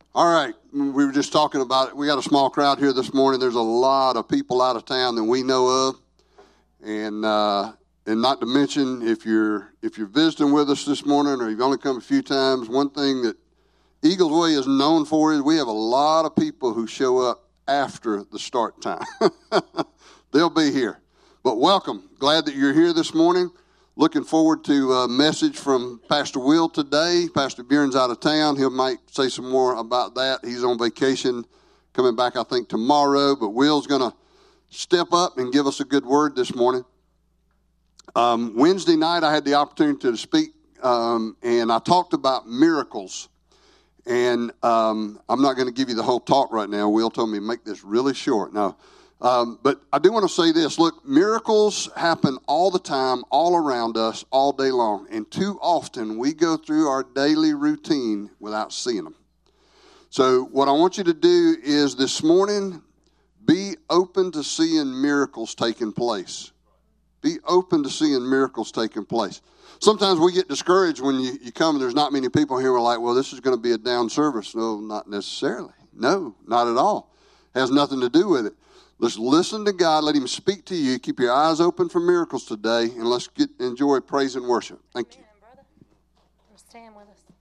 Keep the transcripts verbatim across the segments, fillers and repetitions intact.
All right, we were just talking about it. We got a small crowd here this morning. There's a lot of people out of town that we know of, and uh, and not to mention if you're if you're visiting with us this morning or you've only come a few times, one thing that Eagles Way is known for is we have a lot of people who show up after the start time. They'll be here, but welcome. Glad that you're here this morning. Looking forward to a message from Pastor Will today. Pastor Bjorn's out of town. He might say some more about that. He's on vacation, coming back, I think, tomorrow. But Will's going to step up and give us a good word this morning. Um, Wednesday night, I had the opportunity to speak, um, and I talked about miracles. And um, I'm not going to give you the whole talk right now. Will told me to make this really short. No. Um, but I do want to say this. Look, miracles happen all the time, all around us, all day long. And too often we go through our daily routine without seeing them. So what I want you to do is this morning, be open to seeing miracles taking place. Be open to seeing miracles taking place. Sometimes we get discouraged when you, you come and there's not many people here. We're like, well, this is going to be a down service. No, not necessarily. No, not at all. Has nothing to do with it. Let's listen to God. Let him speak to you. Keep your eyes open for miracles today, and let's get enjoy praise and worship. Thank you. Amen, brother. Stand with us.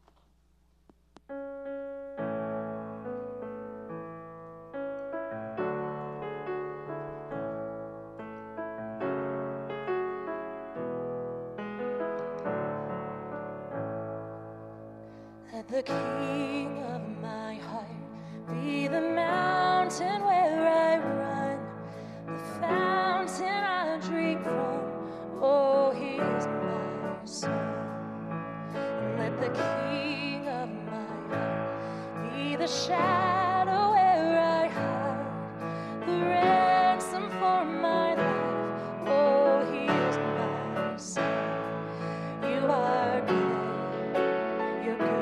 Let the King of my heart be the mountain where I run, the fountain I drink from. Oh, he is my son. And let the King of my heart be the shadow where I hide, the ransom for my life. Oh, he is my son. You are good. You're good.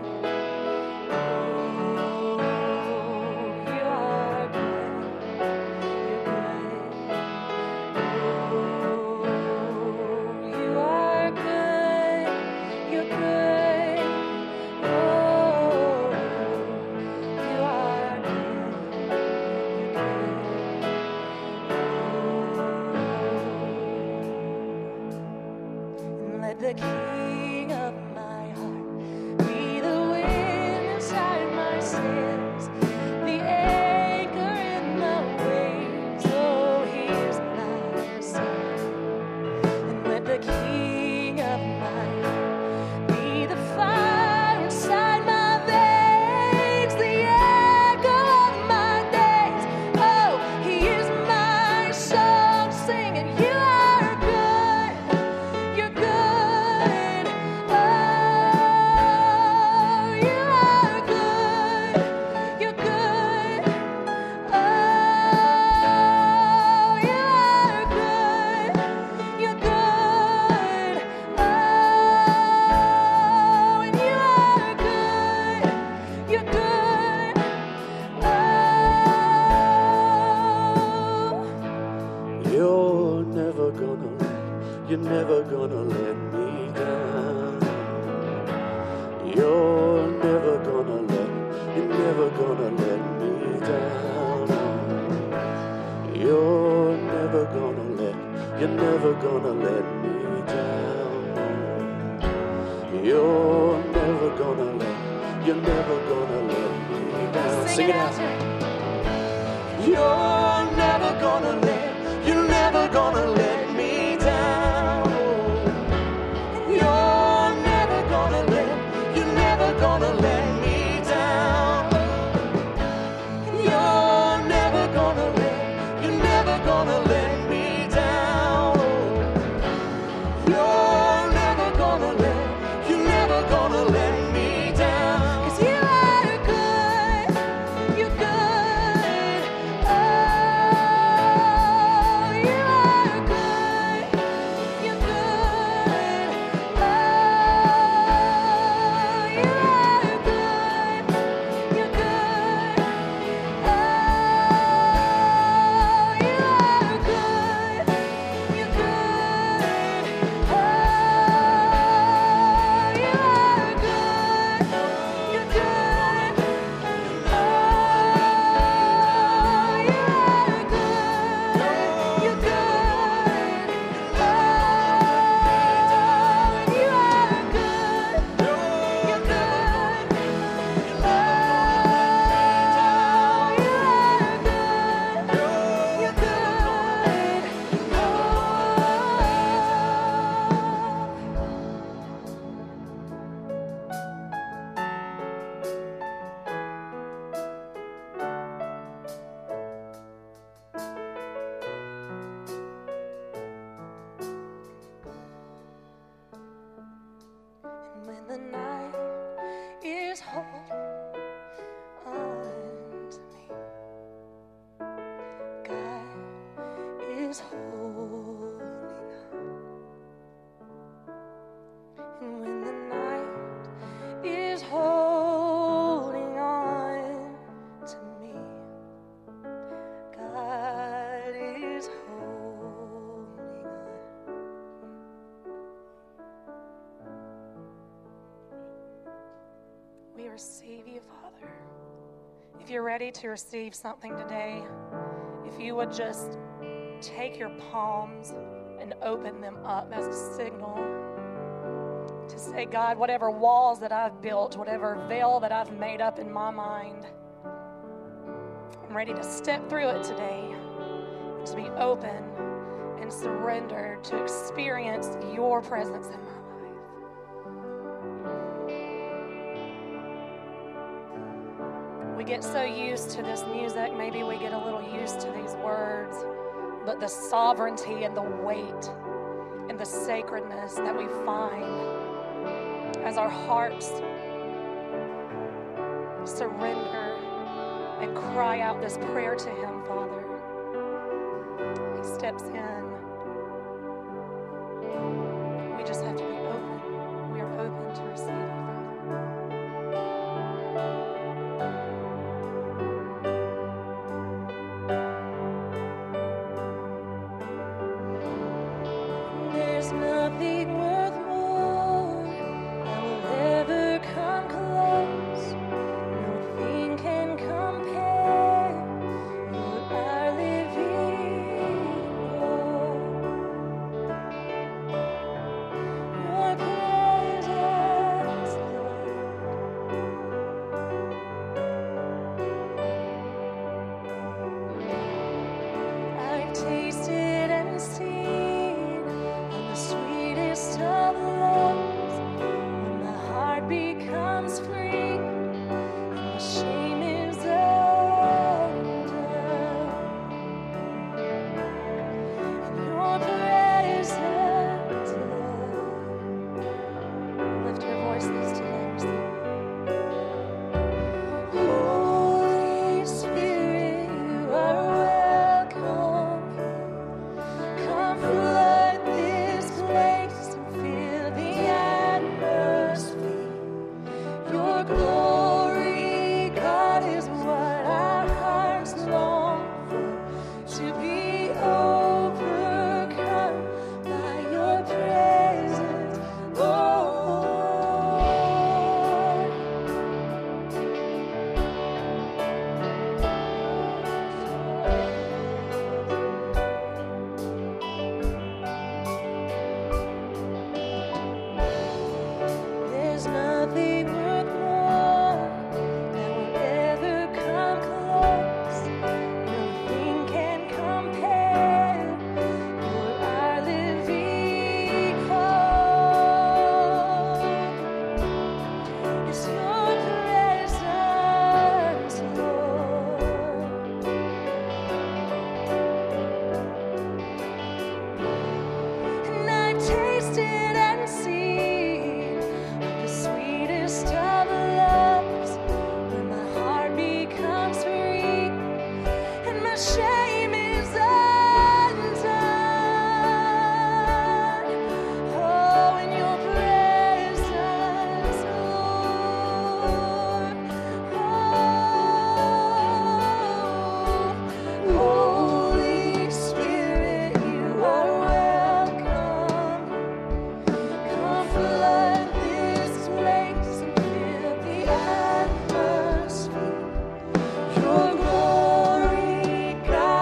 The King of my heart be the wind inside my sails, the anchor in the waves. Oh, he is my son. And let the King of my heart be the fire inside my veins, the echo of my days. Oh, he is my song singing. You are good. You're good. You're never gonna let me down. You're never gonna let, you're never gonna let me down. You're never gonna let, you're never gonna let me down. You're never gonna let, you're never gonna let me down. Sing it out. You're never gonna let, you're never gonna let me down. Gonna let me down. You're never gonna let, you're never gonna let me down. You're never gonna let, you're never gonna let me down. 'Cause you are good, you're good. Oh. is holding on. And when the night is holding on to me, God is holding on. We receive you, Father. If you're ready to receive something today, if you would just take your palms and open them up as a signal to say, God, whatever walls that I've built, whatever veil that I've made up in my mind, I'm ready to step through it today, to be open and surrendered to experience your presence in my life. We get so used to this music, maybe we get a little used to these words, but the sovereignty and the weight and the sacredness that we find as our hearts surrender and cry out this prayer to Him, Father. He steps in. We just have to be open. We are open to receive it, Father. There's nothing worth more that will ever come close. Nothing can compare. You are living hope. Your presence, Lord. I've tasted and seen the sweetest of loves, when my heart becomes free and my shame is undone. In your presence, Lord. Lift your voices today. Holy Spirit, you are welcome. Come flood this place and fill the atmosphere. Your glory, God, is what our hearts long for. To be overcome by your presence, Lord. There's nothing worth more that will ever come close. Nothing can compare. You're our living hope. It's your presence, Lord. And I've tasted and seen the sweetest of loves, when my heart becomes free and my shame is undone. Oh, in your presence, Lord. Oh, Holy Spirit, you are welcome. Come flood this place and fill the atmosphere. Your glory, God,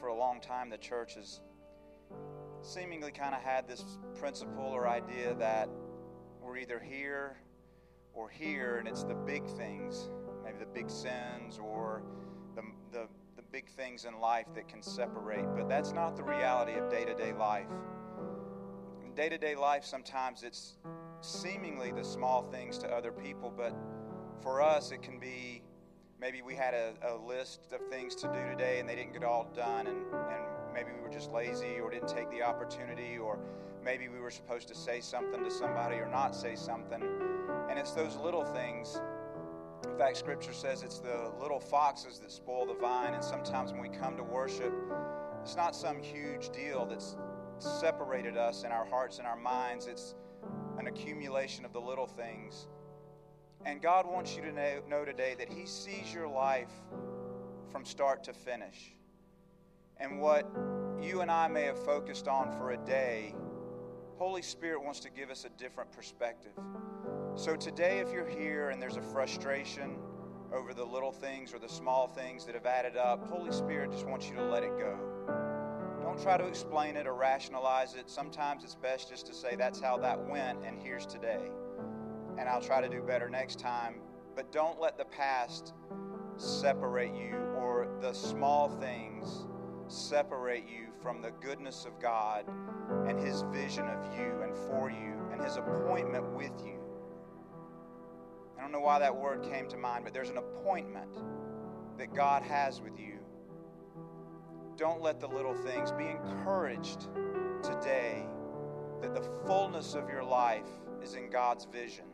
for a long time the church has seemingly kind of had this principle or idea that we're either here or here, and it's the big things, maybe the big sins or the, the, the big things in life that can separate. But that's not the reality of day-to-day life. In day-to-day life, sometimes it's seemingly the small things to other people, but for us it can be maybe we had a, a list of things to do today and they didn't get all done, and, and maybe we were just lazy or didn't take the opportunity, or maybe we were supposed to say something to somebody or not say something. And it's those little things. In fact, Scripture says it's the little foxes that spoil the vine, and sometimes when we come to worship, it's not some huge deal that's separated us in our hearts and our minds. It's an accumulation of the little things. And God wants you to know, know today that He sees your life from start to finish. And what you and I may have focused on for a day, Holy Spirit wants to give us a different perspective. So today, if you're here and there's a frustration over the little things or the small things that have added up, Holy Spirit just wants you to let it go. Don't try to explain it or rationalize it. Sometimes it's best just to say, that's how that went, and here's today. And I'll try to do better next time. But don't let the past separate you, or the small things separate you from the goodness of God and His vision of you and for you and His appointment with you. I don't know why that word came to mind, but there's an appointment that God has with you. Don't let the little things. Be encouraged today that the fullness of your life is in God's vision.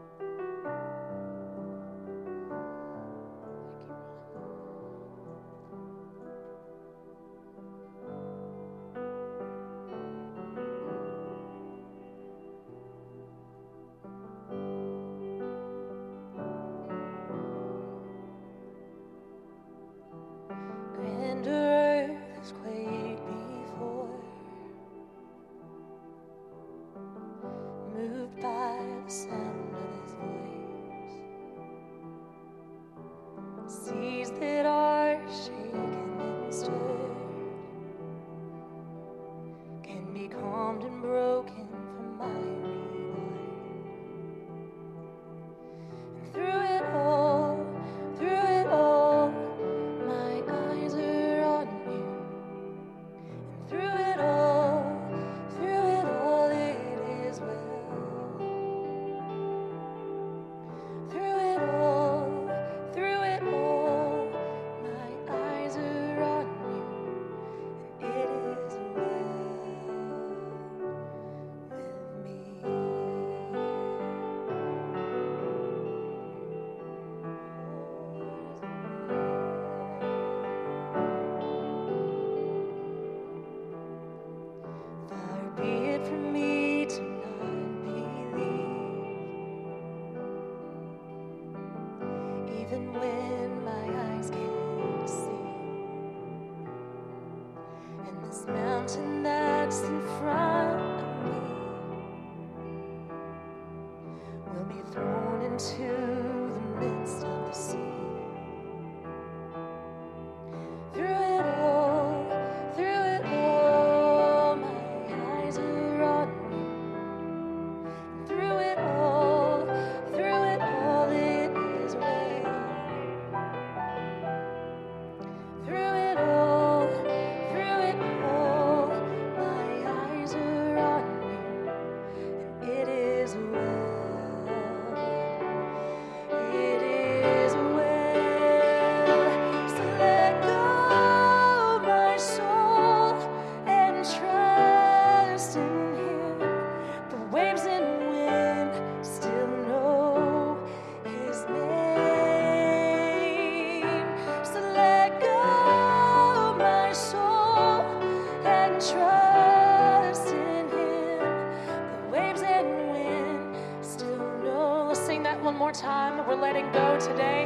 Time we're letting go today.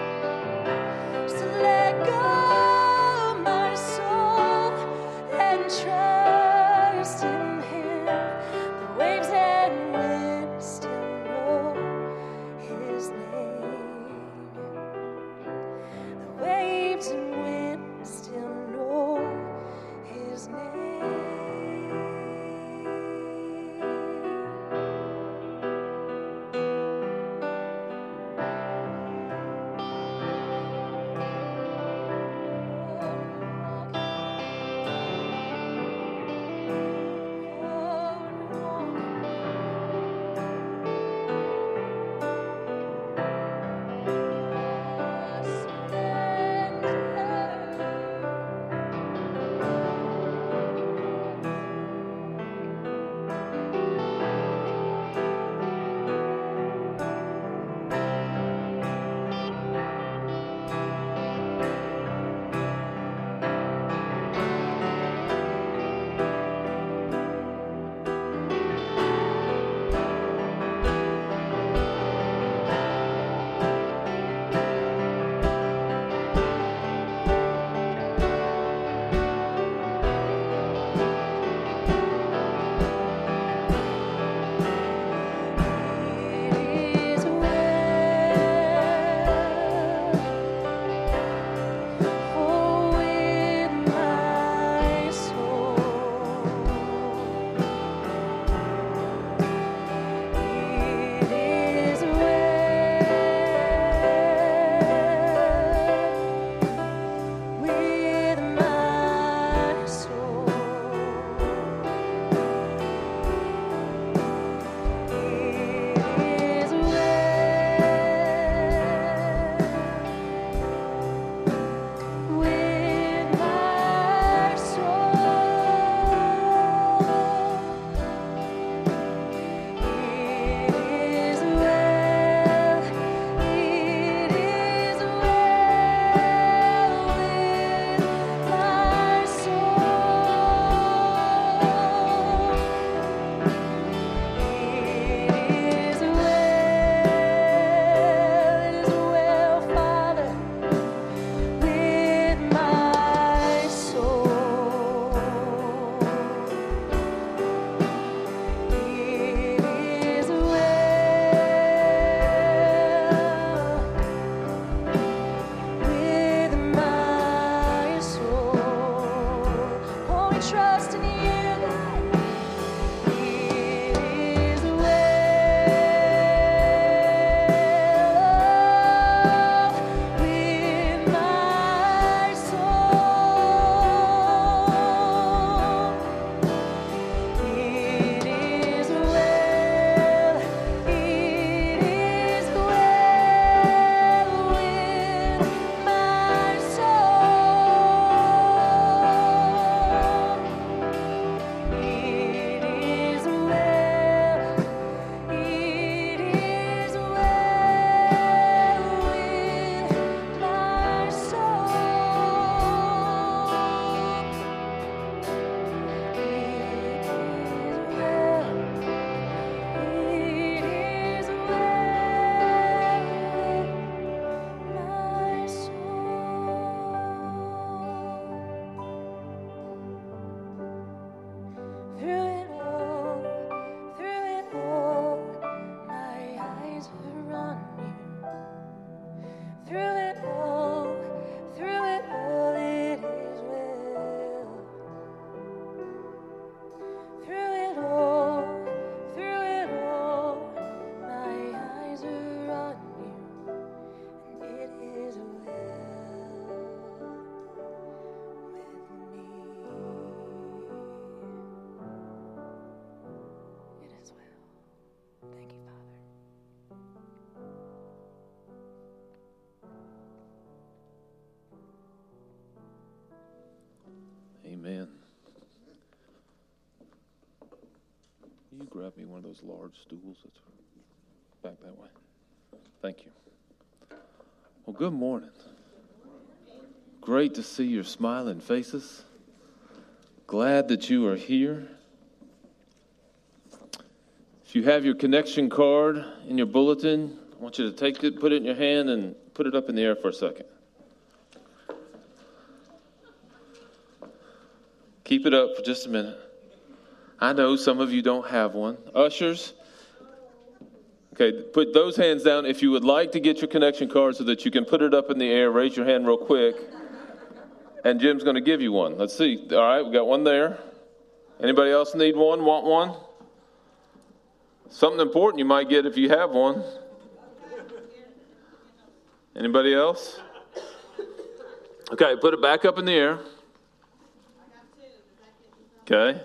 So let go my soul and trust in Him. The waves and wind still know His name. The waves and wind still know trust in you, God. It is well with my soul. It is well, it is well with my soul. It is well, it is well with my through it all, through it all, my eyes are on you. Through it all, through it all, it is well. Through it all, through it all, my eyes are on you, and it is well with me. It is well. Thank you, Father. Amen. You grab me one of those large stools that's back that way. Thank you. Well, good morning. Great to see your smiling faces. Glad that you are here. If you have your connection card in your bulletin, I want you to take it, put it in your hand, and put it up in the air for a second. Keep it up for just a minute. I know some of you don't have one. Ushers, okay, put those hands down. If you would like to get your connection card so that you can put it up in the air, raise your hand real quick. And Jim's going to give you one. Let's see. All right, we got one there. Anybody else need one, want one? Something important you might get if you have one. Anybody else? Okay, put it back up in the air. Okay.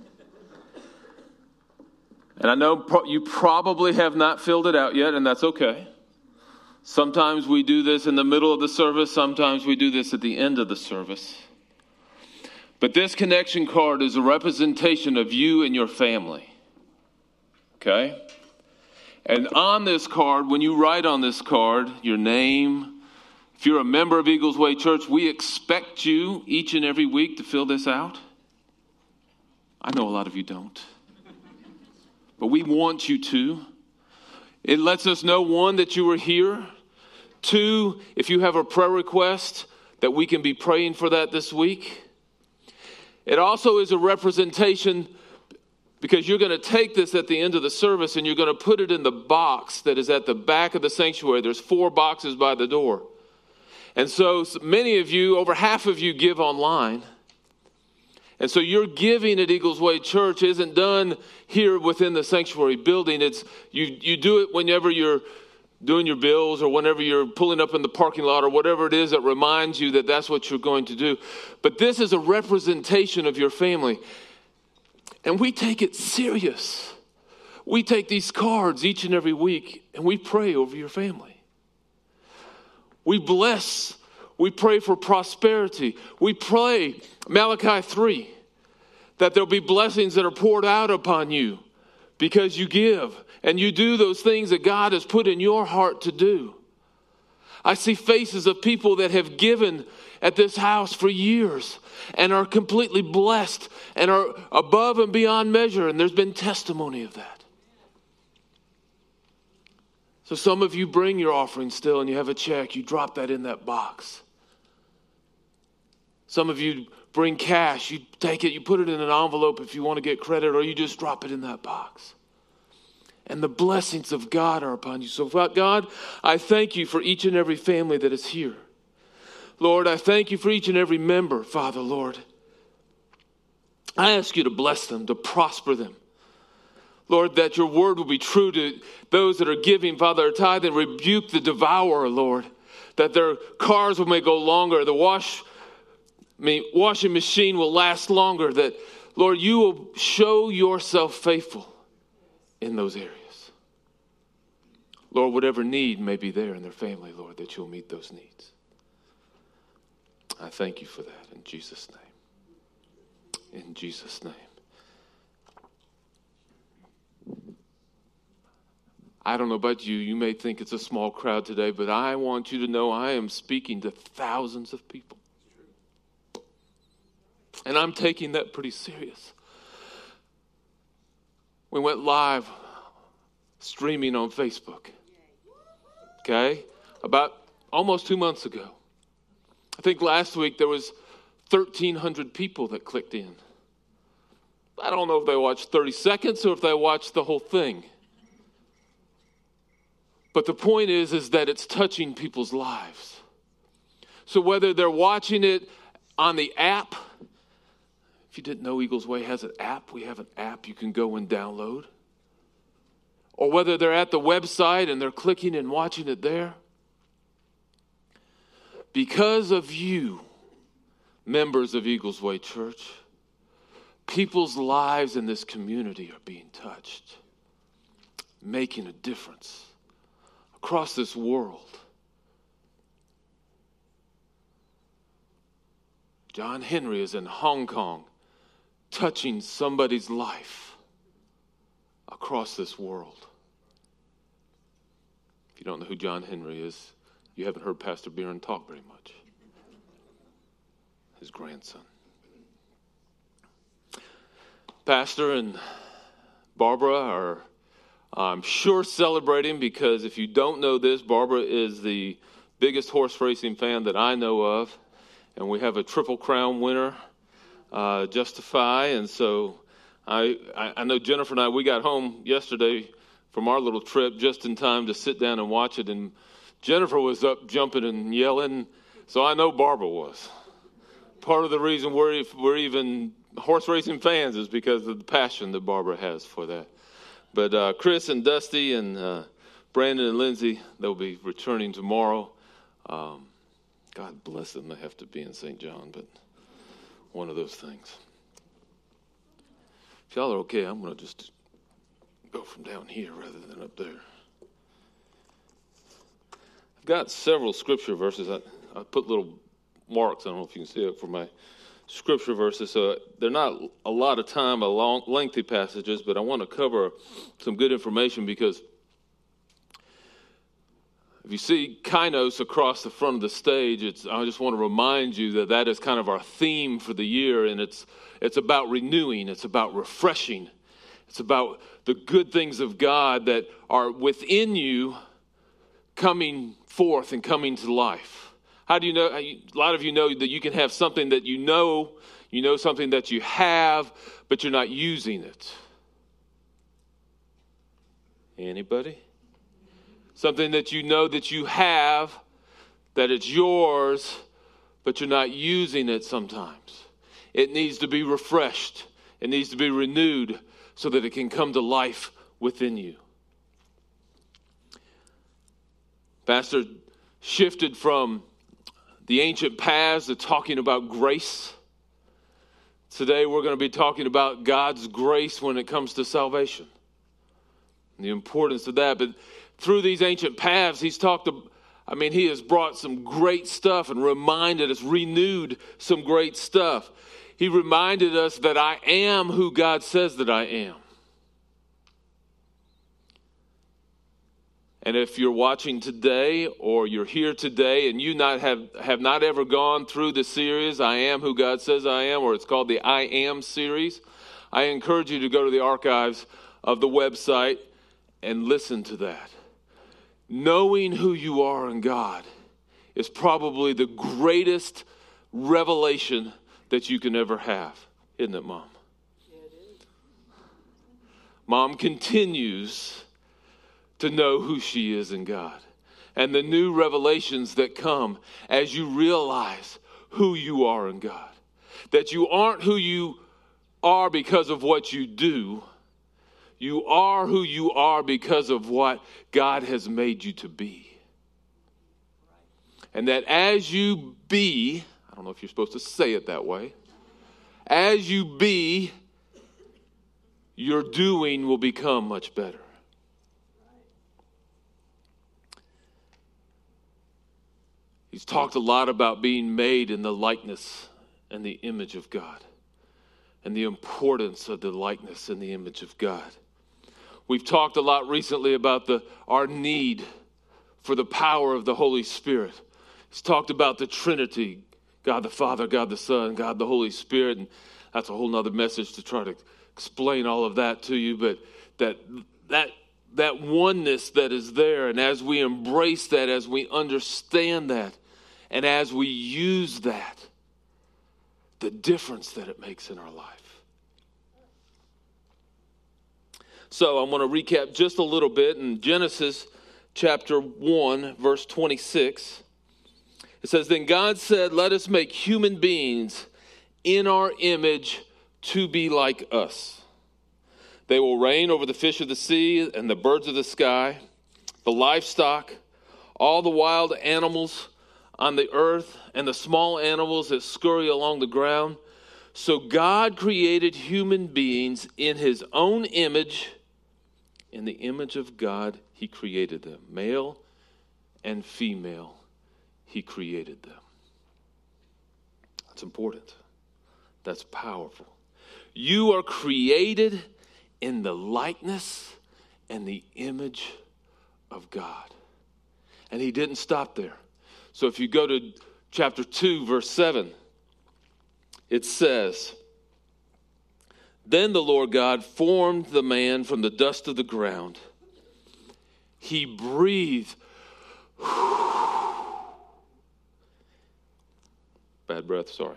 And I know pro- you probably have not filled it out yet, and that's okay. Sometimes we do this in the middle of the service. Sometimes we do this at the end of the service. But this connection card is a representation of you and your family. Okay? And on this card, when you write on this card your name, if you're a member of Eagles Way Church, we expect you each and every week to fill this out. I know a lot of you don't. But we want you to. It lets us know, one, that you were here. Two, if you have a prayer request, that we can be praying for that this week. It also is a representation, because you're going to take this at the end of the service and you're going to put it in the box that is at the back of the sanctuary. There's four boxes by the door. And so many of you, over half of you, give online. And so your giving at Eagles Way Church isn't done here within the sanctuary building. It's you, you do it whenever you're doing your bills or whenever you're pulling up in the parking lot or whatever it is that reminds you that that's what you're going to do. But this is a representation of your family. And we take it serious. We take these cards each and every week and we pray over your family. We bless. We pray for prosperity. We pray, Malachi three, that there'll be blessings that are poured out upon you because you give and you do those things that God has put in your heart to do. I see faces of people that have given at this house for years and are completely blessed and are above and beyond measure, and there's been testimony of that. So some of you bring your offering still and you have a check, you drop that in that box. Some of you bring cash, you take it, you put it in an envelope if you want to get credit, or you just drop it in that box. And the blessings of God are upon you. So God, I thank you for each and every family that is here. Lord, I thank you for each and every member, Father, Lord. I ask you to bless them, to prosper them. Lord, that your word will be true to those that are giving, Father, tithe, and rebuke the devourer, Lord, that their cars will may go longer, the wash, I mean, washing machine will last longer, that, Lord, you will show yourself faithful in those areas. Lord, whatever need may be there in their family, Lord, that you'll meet those needs. I thank you for that in Jesus' name. In Jesus' name. I don't know about you. You may think it's a small crowd today, but I want you to know I am speaking to thousands of people. And I'm taking that pretty serious. We went live streaming on Facebook. Okay? About almost two months ago. I think last week there was thirteen hundred people that clicked in. I don't know if they watched thirty seconds or if they watched the whole thing. But the point is, is that it's touching people's lives. So whether they're watching it on the app, if you didn't know Eagles Way has an app, we have an app you can go and download. Or whether they're at the website and they're clicking and watching it there. Because of you, members of Eagles Way Church, people's lives in this community are being touched, making a difference across this world. John Henry is in Hong Kong, touching somebody's life across this world. If you don't know who John Henry is, you haven't heard Pastor Bieran talk very much. His grandson. Pastor and Barbara are, I'm sure, celebrating because if you don't know this, Barbara is the biggest horse racing fan that I know of. And we have a Triple Crown winner, uh, Justify. And so I, I, I know Jennifer and I, we got home yesterday from our little trip just in time to sit down and watch it. And Jennifer was up jumping and yelling. So I know Barbara was. Part of the reason we're, we're even horse racing fans is because of the passion that Barbara has for that. But uh, Chris and Dusty and uh, Brandon and Lindsay, they'll be returning tomorrow. Um, God bless them. They have to be in Saint John, but one of those things. If y'all are okay, I'm going to just go from down here rather than up there. I've got several scripture verses. I, I put little marks. I don't know if you can see it for my scripture verses. So they're not a lot of time, a long, lengthy passages, but I want to cover some good information because if you see Kainos across the front of the stage, it's, I just want to remind you that that is kind of our theme for the year, and it's it's about renewing, it's about refreshing, it's about the good things of God that are within you coming forth and coming to life. How do you know? A lot of you know that you can have something that you know, you know something that you have, but you're not using it. Anybody? Something that you know that you have, that it's yours, but you're not using it sometimes. It needs to be refreshed. It needs to be renewed so that it can come to life within you. Pastor shifted from the ancient paths to talking about grace. Today we're going to be talking about God's grace when it comes to salvation. And the importance of that. But through these ancient paths, he's talked, I mean, he has brought some great stuff and reminded us, renewed some great stuff. He reminded us that I am who God says that I am. And if you're watching today or you're here today and you not have, have not ever gone through the series, I Am Who God Says I Am, or it's called the I Am series, I encourage you to go to the archives of the website and listen to that. Knowing who you are in God is probably the greatest revelation that you can ever have. Isn't it, Mom? Yeah, it is. Mom continues to know who she is in God. And the new revelations that come as you realize who you are in God. That you aren't who you are because of what you do. You are who you are because of what God has made you to be. And that as you be, I don't know if you're supposed to say it that way, as you be, your doing will become much better. He's talked a lot about being made in the likeness and the image of God, and the importance of the likeness and the image of God. We've talked a lot recently about the our need for the power of the Holy Spirit. He's talked about the Trinity, God the Father, God the Son, God the Holy Spirit, and that's a whole nother message to try to explain all of that to you, but that that that oneness that is there, and as we embrace that, as we understand that, and as we use that, the difference that it makes in our life. So I want to recap just a little bit in Genesis chapter one, verse twenty-six. It says, "Then God said, let us make human beings in our image to be like us. They will reign over the fish of the sea and the birds of the sky, the livestock, all the wild animals on the earth, and the small animals that scurry along the ground. So God created human beings in his own image. In the image of God, he created them. Male and female, he created them." That's important. That's powerful. You are created in the likeness and the image of God. And he didn't stop there. So if you go to chapter two, verse seven, it says, "Then the Lord God formed the man from the dust of the ground. He breathed." Bad breath, sorry.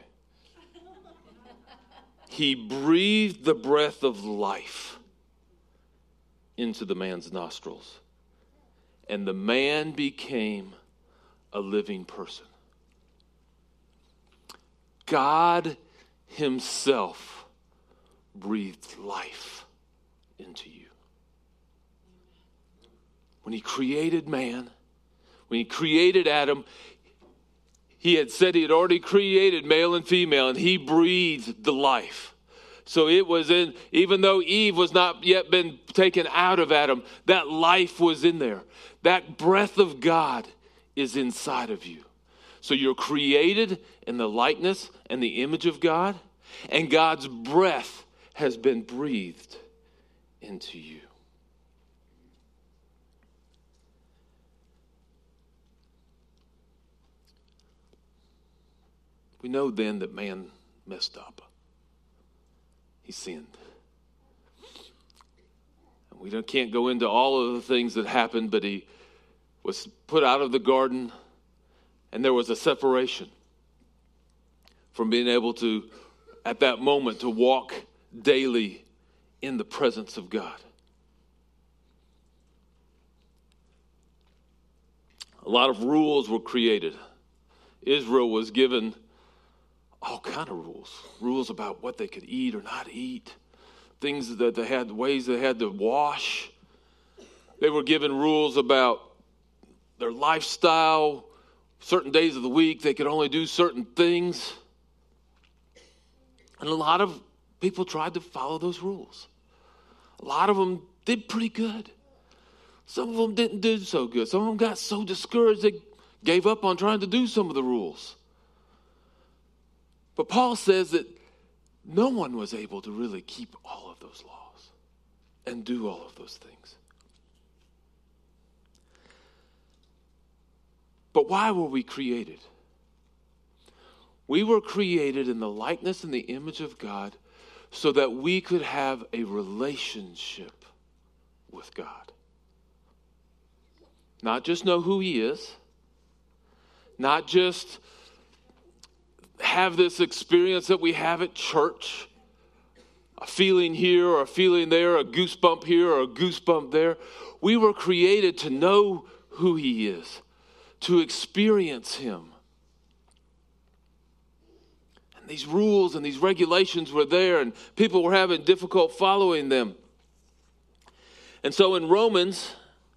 He breathed the breath of life into the man's nostrils, and the man became a living person. God himself breathed life into you. When he created man, when he created Adam, he had said he had already created male and female, and he breathed the life. So it was in, even though Eve was not yet been taken out of Adam, that life was in there. That breath of God is inside of you. So you're created in the likeness and the image of God, and God's breath has been breathed into you. We know then that man messed up. He sinned. And we don't, can't go into all of the things that happened, but he was put out of the garden, and there was a separation from being able to, at that moment, to walk daily in the presence of God. A lot of rules were created. Israel was given all kind of rules. Rules about what they could eat or not eat. Things that they had, ways they had to wash. They were given rules about their lifestyle. Certain days of the week, they could only do certain things. And a lot of people tried to follow those rules. A lot of them did pretty good. Some of them didn't do so good. Some of them got so discouraged they gave up on trying to do some of the rules. But Paul says that no one was able to really keep all of those laws and do all of those things. But why were we created? We were created in the likeness and the image of God so that we could have a relationship with God. Not just know who he is, not just have this experience that we have at church, a feeling here or a feeling there, a goosebump here or a goosebump there. We were created to know who he is, to experience him. And These rules and these regulations were there, and people were having difficult following them. And so in Romans,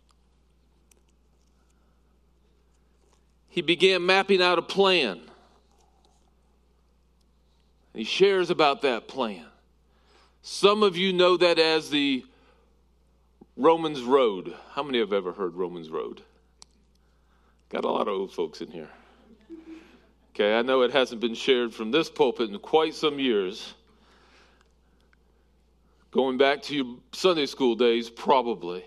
he began mapping out a plan. He shares about that plan. Some of you know that as the Romans Road. How many have ever heard Romans Road? Got a lot of old folks in here. Okay, I know it hasn't been shared from this pulpit in quite some years. Going back to your Sunday school days, probably.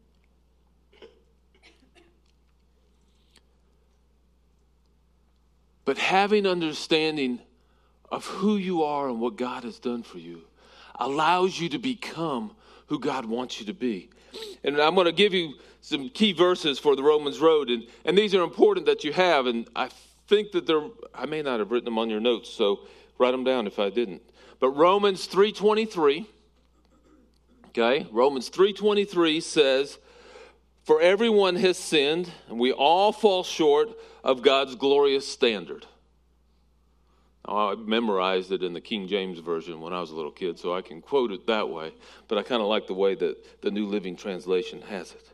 But having understanding of who you are and what God has done for you allows you to become who God wants you to be. And I'm going to give you some key verses for the Romans Road, and, and these are important that you have, and I think that they're, I may not have written them on your notes, so write them down if I didn't. But Romans three twenty-three, okay, Romans three twenty-three says, "For everyone has sinned, and we all fall short of God's glorious standard." Now, I memorized it in the King James Version when I was a little kid, so I can quote it that way. But I kind of like the way that the New Living Translation has it.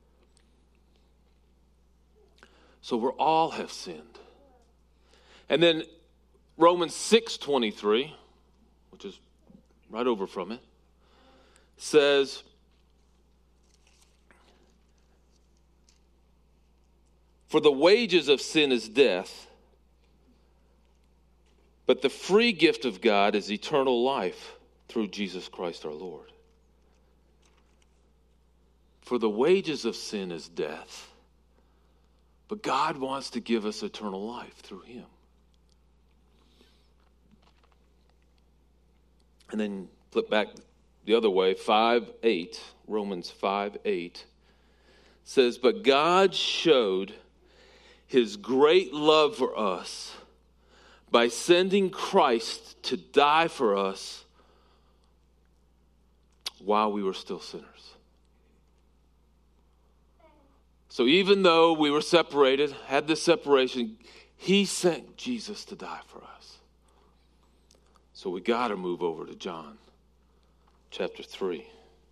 So we all have sinned. And then Romans six twenty-three, which is right over from it, says, "For the wages of sin is death, but the free gift of God is eternal life through Jesus Christ our Lord." For the wages of sin is death, but God wants to give us eternal life through him. And then flip back the other way, five eight, Romans five eight says, "But God showed his great love for us by sending Christ to die for us while we were still sinners." So even though we were separated, had this separation, he sent Jesus to die for us. So we got to move over to John chapter three.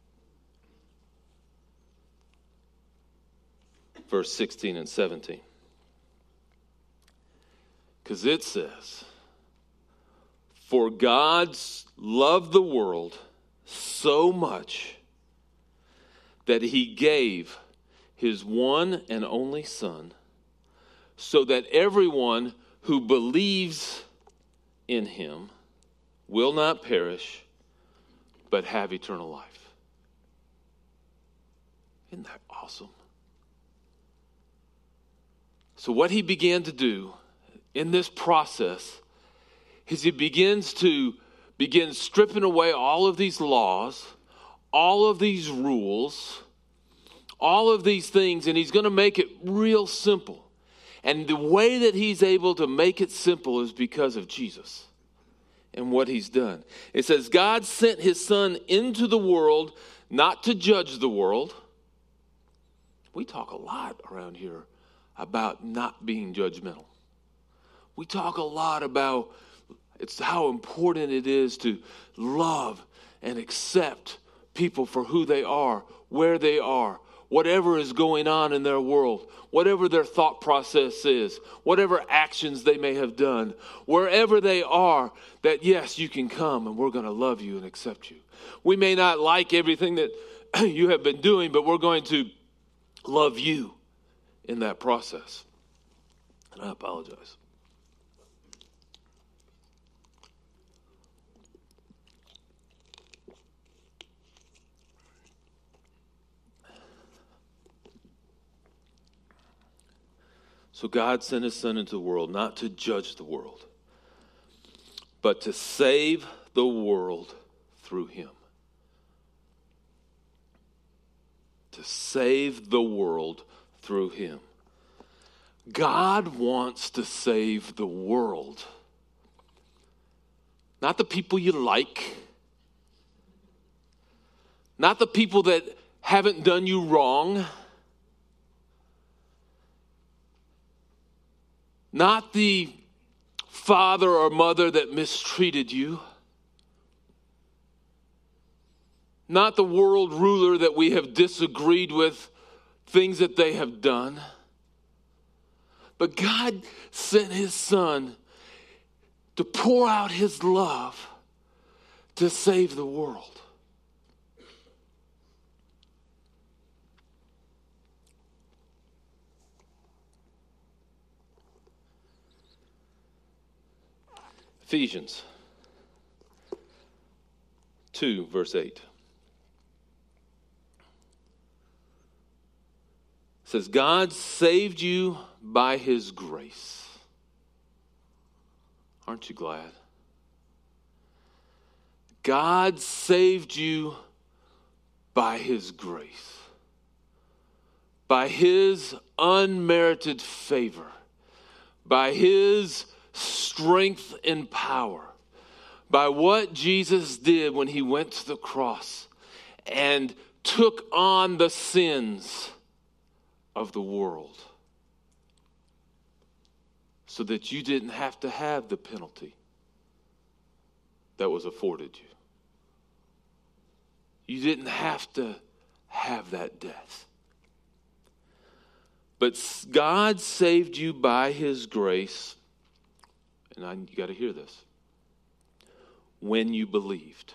Verse sixteen and seventeen. Because it says, "For God loved the world so much that he gave his one and only Son, so that everyone who believes in him will not perish, but have eternal life." Isn't that awesome? So what he began to do in this process is he begins to begin stripping away all of these laws, all of these rules, all of these things, and he's going to make it real simple. And the way that he's able to make it simple is because of Jesus and what he's done. It says, "God sent his Son into the world not to judge the world." We talk a lot around here about not being judgmental. We talk a lot about it's how important it is to love and accept people for who they are, where they are, whatever is going on in their world, whatever their thought process is, whatever actions they may have done, wherever they are, that yes, you can come and we're going to love you and accept you. We may not like everything that you have been doing, but we're going to love you in that process. And I apologize. So God sent his Son into the world not to judge the world, but to save the world through him. To save the world through him. God wants to save the world. Not the people you like. Not the people that haven't done you wrong. Not the father or mother that mistreated you. Not the world ruler that we have disagreed with, things that they have done. But God sent his son to pour out his love to save the world. Ephesians two, verse eight. It says, God saved you by his grace. Aren't you glad? God saved you by his grace, by his unmerited favor, by his strength and power, by what Jesus did when he went to the cross and took on the sins of the world so that you didn't have to have the penalty that was afforded you. You didn't have to have that death. But God saved you by his grace, and I, you got to hear this, when you believed.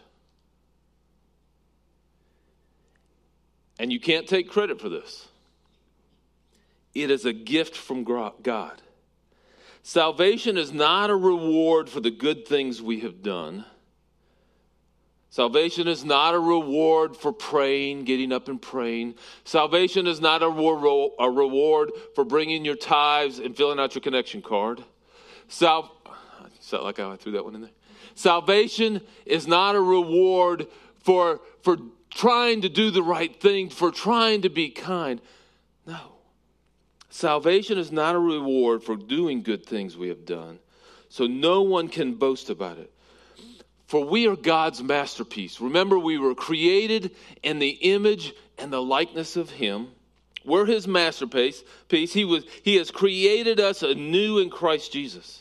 And you can't take credit for this. It is a gift from God. Salvation is not a reward for the good things we have done. Salvation is not a reward for praying, getting up and praying. Salvation is not a, re- a reward for bringing your tithes and filling out your connection card. Sal- Sound like I threw that one in there. Salvation is not a reward for, for trying to do the right thing, for trying to be kind. No. Salvation is not a reward for doing good things we have done, so no one can boast about it. For we are God's masterpiece. Remember, we were created in the image and the likeness of him. We're his masterpiece. He was, he has created us anew in Christ Jesus.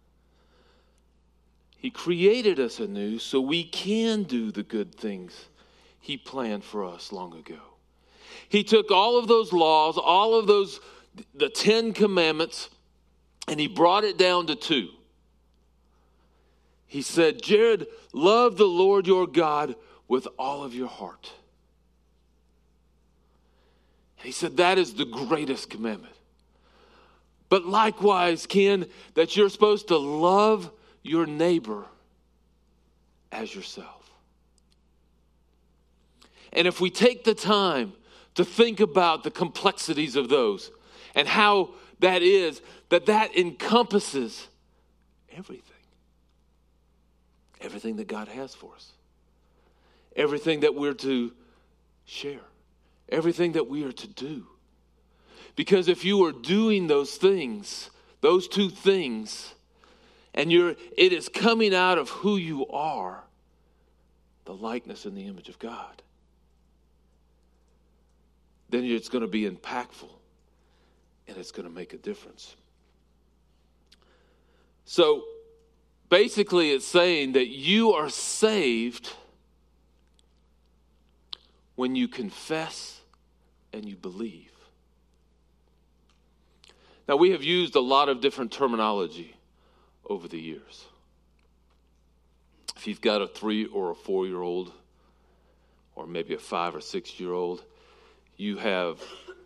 He created us anew so we can do the good things he planned for us long ago. He took all of those laws, all of those, the Ten Commandments, and he brought it down to two. He said, Jared, love the Lord your God with all of your heart. And he said, that is the greatest commandment. But likewise, Ken, that you're supposed to love your neighbor as yourself. And if we take the time to think about the complexities of those and how that is, that that encompasses everything. Everything that God has for us. Everything that we're to share. Everything that we are to do. Because if you are doing those things, those two things, and you're, it is coming out of who you are, the likeness and the image of God, then it's going to be impactful and it's going to make a difference. So basically it's saying that you are saved when you confess and you believe. Now, we have used a lot of different terminology over the years. If you've got a three or a four-year-old, or maybe a five or six-year-old, you have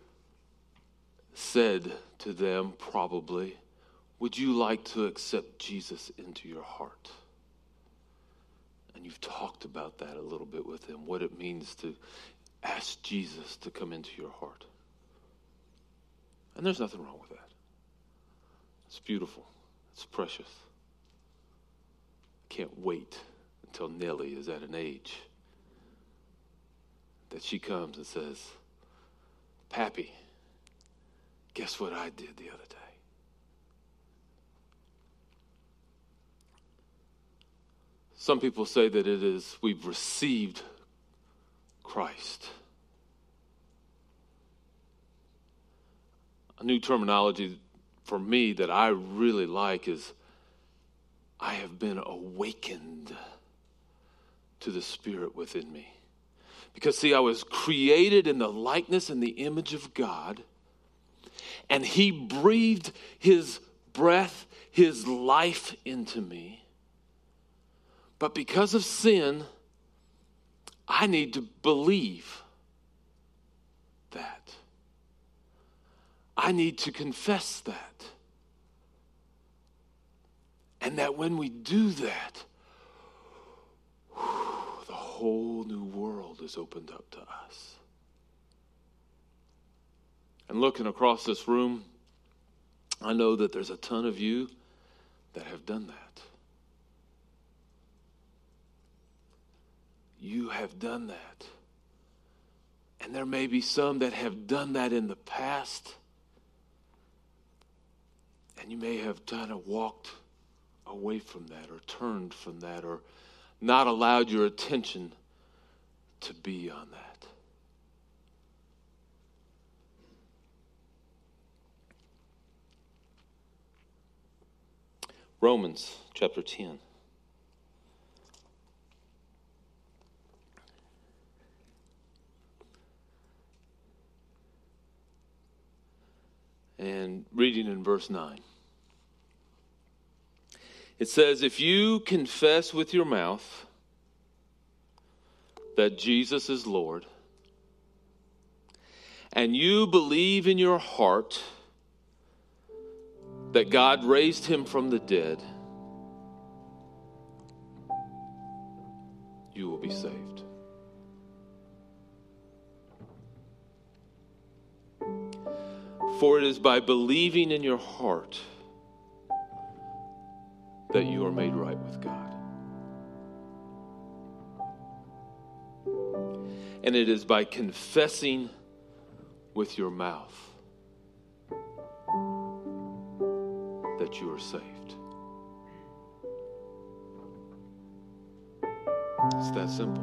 said to them probably, would you like to accept Jesus into your heart? And you've talked about that a little bit with them, what it means to ask Jesus to come into your heart. And there's nothing wrong with that. It's beautiful. It's precious. I can't wait until Nellie is at an age that she comes and says, Pappy, guess what I did the other day? Some people say that it is we've received Christ. A new terminology for me that I really like is I have been awakened to the Spirit within me. Because, see, I was created in the likeness and the image of God, and he breathed his breath, his life into me. But because of sin, I need to believe that. I need to confess that. And that when we do that, whew, the whole new world is opened up to us. And looking across this room, I know that there's a ton of you that have done that. You have done that. And there may be some that have done that in the past. And you may have kind of walked away from that or turned from that or not allowed your attention to be on that. Romans chapter ten. And reading in verse nine. It says, if you confess with your mouth that Jesus is Lord, and you believe in your heart that God raised him from the dead, you will be saved. For it is by believing in your heart that you are made right with God. And it is by confessing with your mouth that you are saved. It's that simple.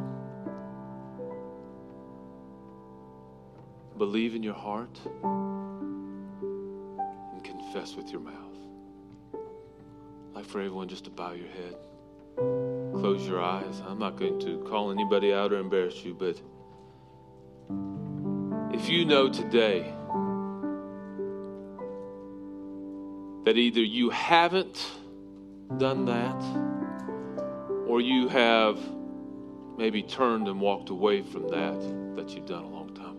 Believe in your heart and confess with your mouth. I'd like for everyone just to bow your head. Close your eyes. I'm not going to call anybody out or embarrass you, but if you know today that either you haven't done that or you have maybe turned and walked away from that that you've done a long time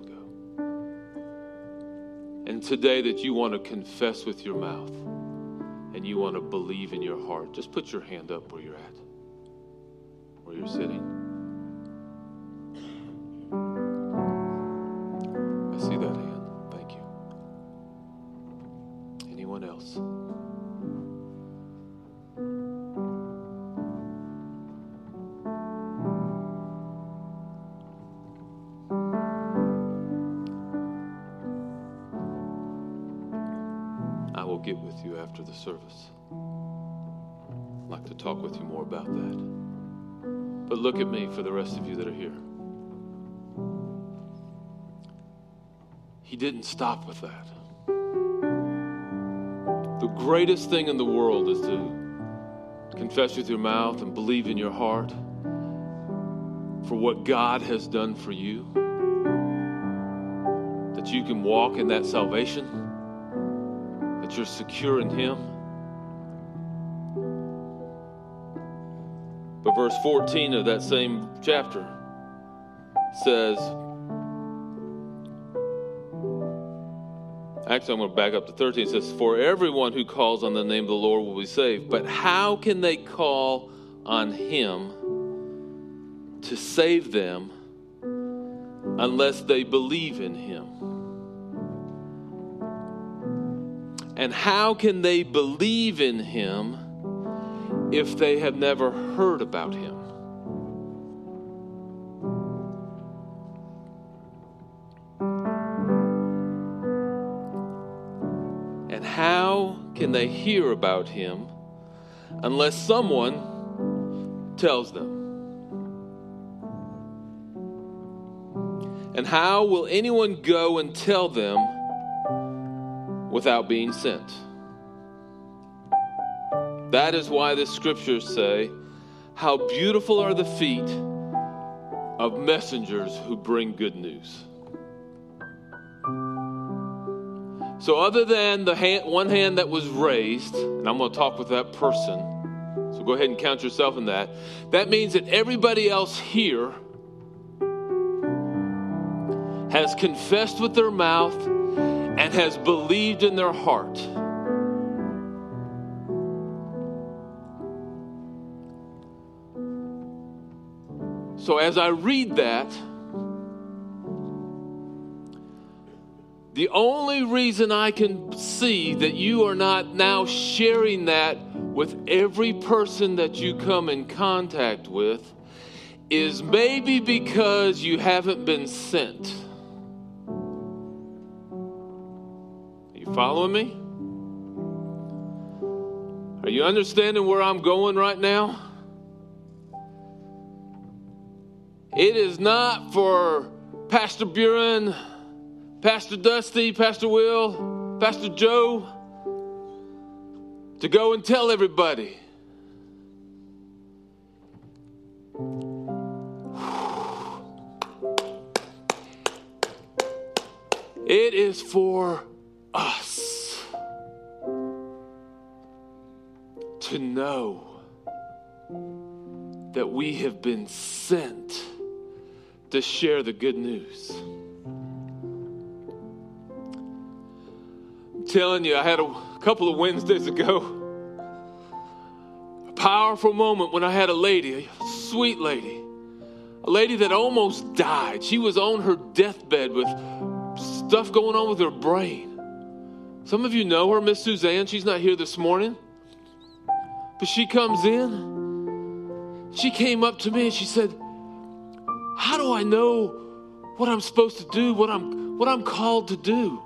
ago. And today that you want to confess with your mouth and you want to believe in your heart, just put your hand up where you're at, where you're sitting. I see that hand. Thank you. Anyone else? I will get with you after the service. I'd like to talk with you more about that. But look at me for the rest of you that are here. He didn't stop with that. The greatest thing in the world is to confess with your mouth and believe in your heart for what God has done for you, that you can walk in that salvation, that you're secure in him. But verse fourteen of that same chapter says, actually I'm going to back up to thirteen. It says, for everyone who calls on the name of the Lord will be saved. But how can they call on him to save them unless they believe in him? And how can they believe in him if they have never heard about him? And how can they hear about him unless someone tells them? And how will anyone go and tell them without being sent? That is why the scriptures say, how beautiful are the feet of messengers who bring good news. So other than the hand, one hand that was raised, and I'm going to talk with that person, so go ahead and count yourself in that. That means that everybody else here has confessed with their mouth and has believed in their heart. So as I read that, the only reason I can see that you are not now sharing that with every person that you come in contact with is maybe because you haven't been sent. Are you following me? Are you understanding where I'm going right now? It is not for Pastor Buren, Pastor Dusty, Pastor Will, Pastor Joe to go and tell everybody. It is for us to know that we have been sent to share the good news. I'm telling you, I had a couple of Wednesdays ago, a powerful moment when I had a lady, a sweet lady, a lady that almost died. She was on her deathbed with stuff going on with her brain. Some of you know her, Miss Suzanne. She's not here this morning, but she comes in. She came up to me and she said, how do I know what I'm supposed to do, what I'm what I'm called to do?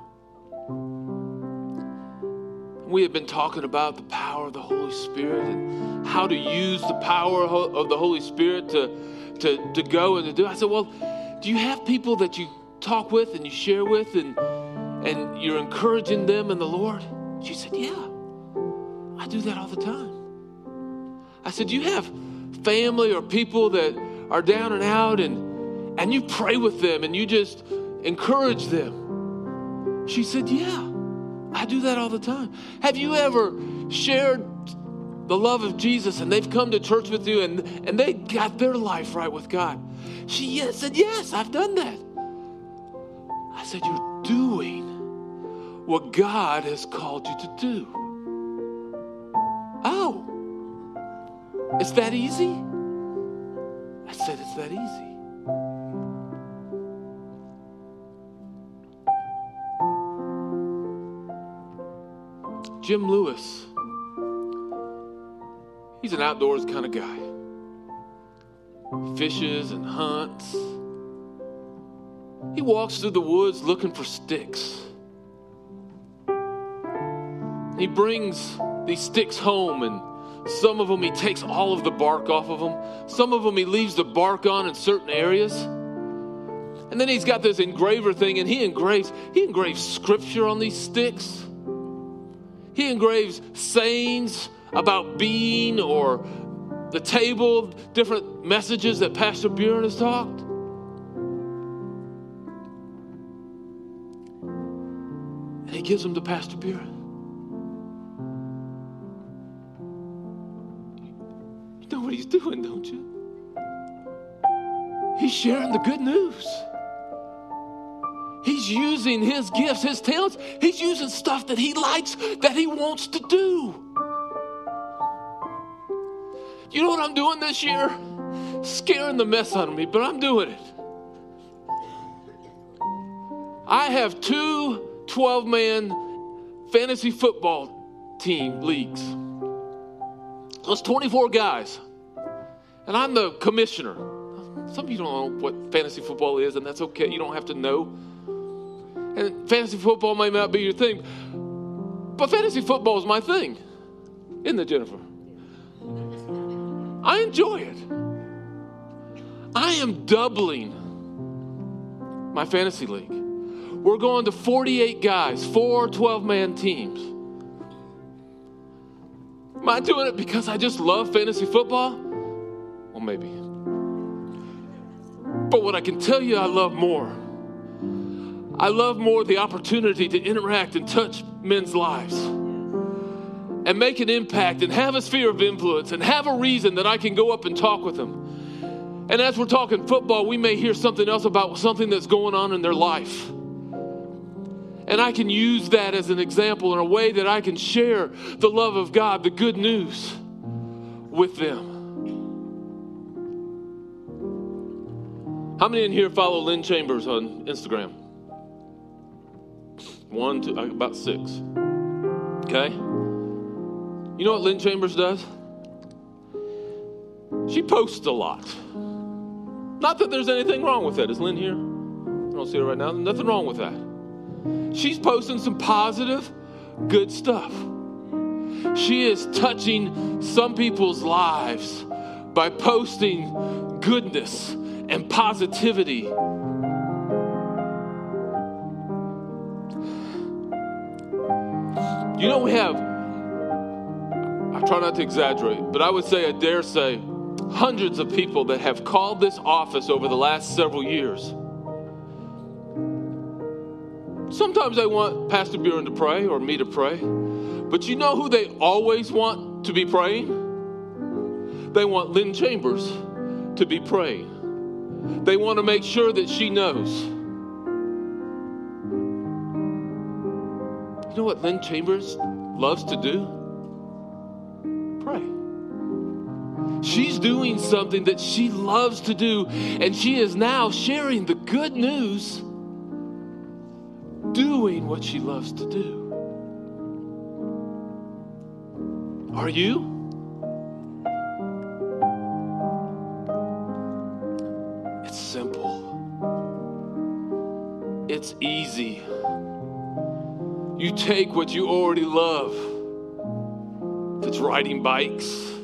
We have been talking about the power of the Holy Spirit and how to use the power of the Holy Spirit to, to, to go and to do. I said, well, do you have people that you talk with and you share with and, and you're encouraging them in the Lord? She said, yeah, I do that all the time. I said, do you have family or people that are down and out and, and you pray with them and you just encourage them? She said, yeah, I do that all the time. Have you ever shared the love of Jesus and they've come to church with you and, and they got their life right with God? She said, yes, I've done that. I said, you're doing what God has called you to do. Oh, it's that easy? I said, it's that easy. Jim Lewis, he's an outdoors kind of guy. Fishes and hunts. He walks through the woods looking for sticks. He brings these sticks home, and some of them he takes all of the bark off of them. Some of them he leaves the bark on in certain areas. And then he's got this engraver thing, and he engraves, he engraves scripture on these sticks. He engraves sayings about being or the table, different messages that Pastor Buren has talked. And he gives them to Pastor Buren. You know what he's doing, don't you? He's sharing the good news. He's using his gifts, his talents. He's using stuff that he likes, that he wants to do. You know what I'm doing this year? Scaring the mess out of me, but I'm doing it. I have two twelve-man fantasy football team leagues. So it's twenty-four guys. And I'm the commissioner. Some of you don't know what fantasy football is, and that's okay. You don't have to know. And fantasy football may not be your thing, but fantasy football is my thing. Isn't it, Jennifer? I enjoy it. I am doubling my fantasy league. We're going to forty-eight guys, four twelve-man teams. I doing it because I just love fantasy football? Well, maybe. But what I can tell you I love more, I love more the opportunity to interact and touch men's lives and make an impact and have a sphere of influence and have a reason that I can go up and talk with them. And as we're talking football, we may hear something else about something that's going on in their life. And I can use that as an example in a way that I can share the love of God, the good news with them. How many in here follow Lynn Chambers on Instagram? One, two, about six. Okay? You know what Lynn Chambers does? She posts a lot. Not that there's anything wrong with that. Is Lynn here? I don't see her right now. Nothing wrong with that. She's posting some positive, good stuff. She is touching some people's lives by posting goodness and positivity. You know, we have, I try not to exaggerate, but I would say, I dare say, hundreds of people that have called this office over the last several years. Sometimes they want Pastor Buren to pray or me to pray. But you know who they always want to be praying? They want Lynn Chambers to be praying. They want to make sure that she knows. You know what Lynn Chambers loves to do? Pray. She's doing something that she loves to do, and she is now sharing the good news, doing what she loves to do. Are you? It's simple. It's easy. You take what you already love. If it's riding bikes,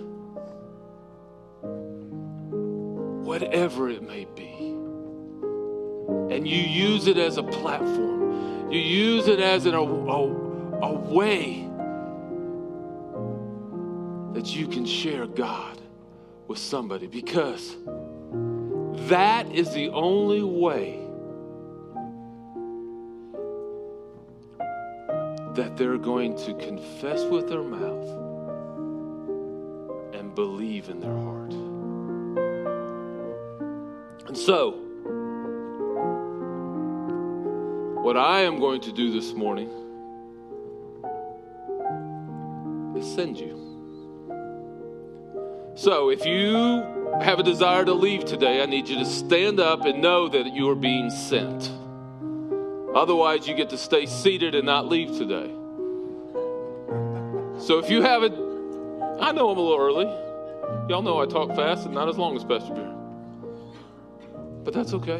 whatever it may be, and you use it as a platform. You use it as an, a, a, a way that you can share God with somebody, because that is the only way that they're going to confess with their mouth and believe in their heart. And so, what I am going to do this morning is send you. So if you have a desire to leave today, I need you to stand up and know that you are being sent. Otherwise, you get to stay seated and not leave today. So if you have it, I know I'm a little early. Y'all know I talk fast and not as long as Pastor Bear. But that's okay.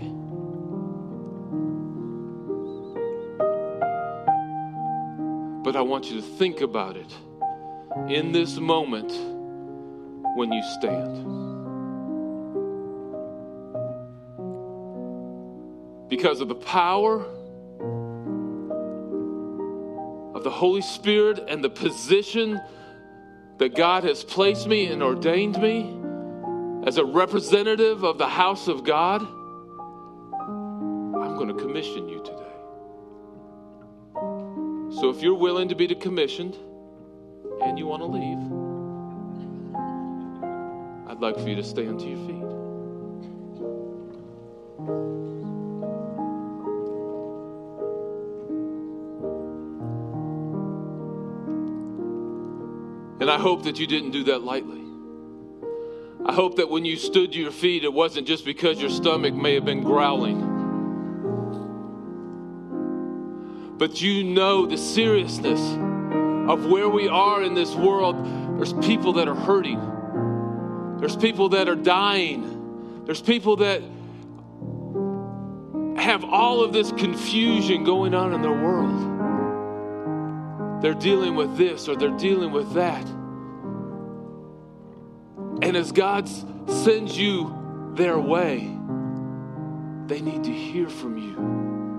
But I want you to think about it in this moment when you stand. Because of the power of the Holy Spirit and the position that God has placed me and ordained me as a representative of the house of God, I'm going to commission you today. So if you're willing to be commissioned and you want to leave, I'd like for you to stand to your feet. And I hope that you didn't do that lightly. I hope that when you stood to your feet, it wasn't just because your stomach may have been growling, but you know the seriousness of where we are in this world. There's people that are hurting. There's people that are dying. There's people that have all of this confusion going on in their world. They're dealing with this or they're dealing with that. And as God sends you their way, they need to hear from you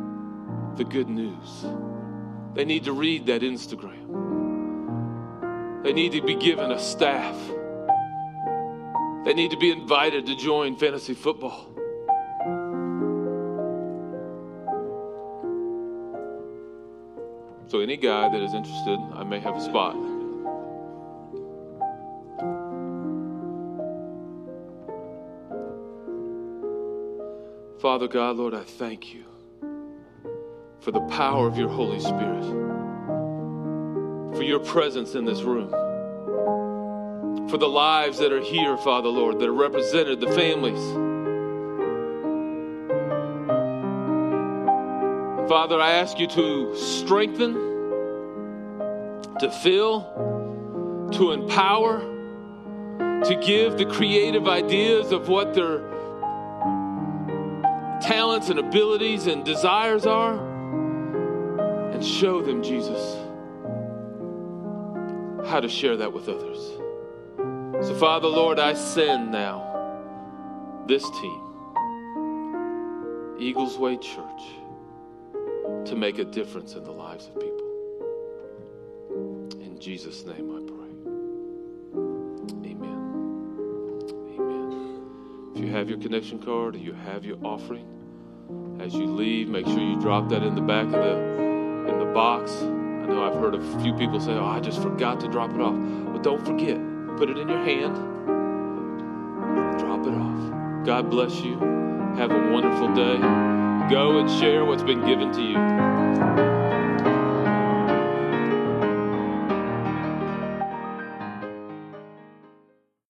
the good news. They need to read that Instagram. They need to be given a staff. They need to be invited to join fantasy football. So any guy that is interested, I may have a spot. Father God, Lord, I thank you for the power of your Holy Spirit, for your presence in this room, for the lives that are here, Father, Lord, that are represented, the families. Father, I ask you to strengthen, to fill, to empower, to give the creative ideas of what their talents and abilities and desires are, and show them, Jesus, how to share that with others. So, Father, Lord, I send now this team, Eagles Way Church, to make a difference in the lives of people. In Jesus' name I pray. Amen. Amen. If you have your connection card or you have your offering, as you leave, make sure you drop that in the back of the in the box. I know I've heard a few people say, oh, I just forgot to drop it off. But don't forget. Put it in your hand. Drop it off. God bless you. Have a wonderful day. Go and share what's been given to you.